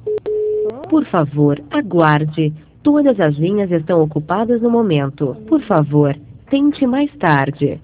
Por favor, aguarde. Todas as linhas estão ocupadas no momento. Por favor, tente mais tarde.